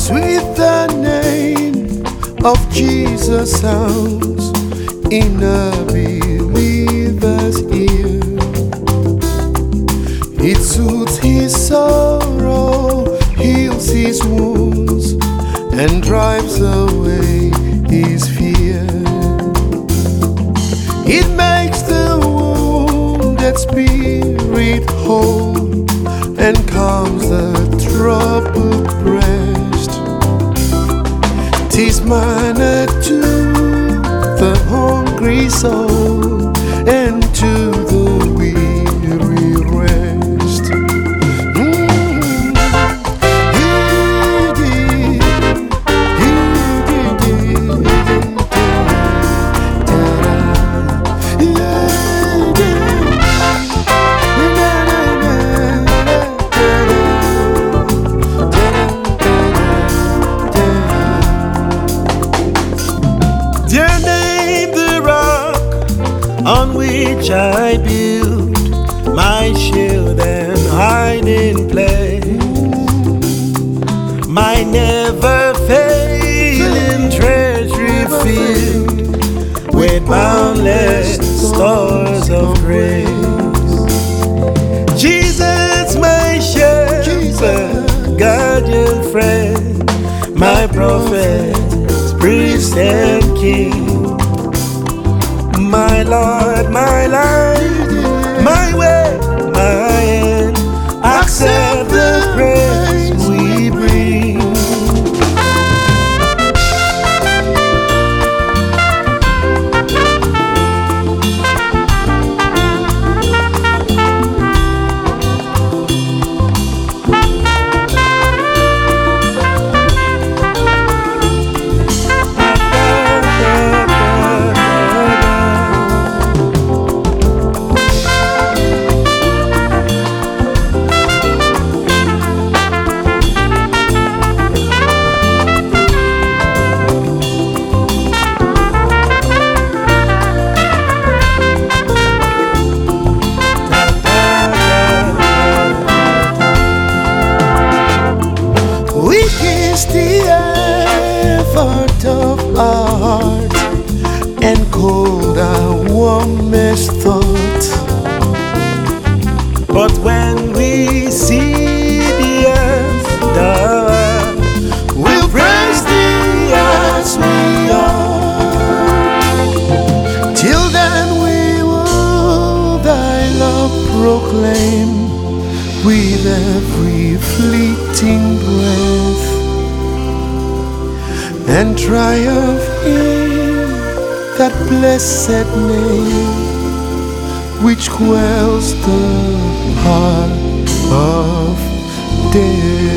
Sweet the name of Jesus sounds in a believer's ear. It soothes his sorrow, heals his wounds, and drives away his fear. It makes the wounded spirit whole and calms the troubled breast. 'Tis manna to the hungry soul and to the weary rest. On which I build my shield and hiding place, my never failing treasury filled with boundless stores of grace. Jesus, my shepherd, guardian friend, my prophet, priest and king, my Lord, my light, my way, my end, accept the praise we bring. The effort of our heart and cold our warmest thought. But when we see the earth, we'll praise thee as we are. Till then we will thy love proclaim with every fleeting breath, and triumph in that blessed name which quells the heart of death.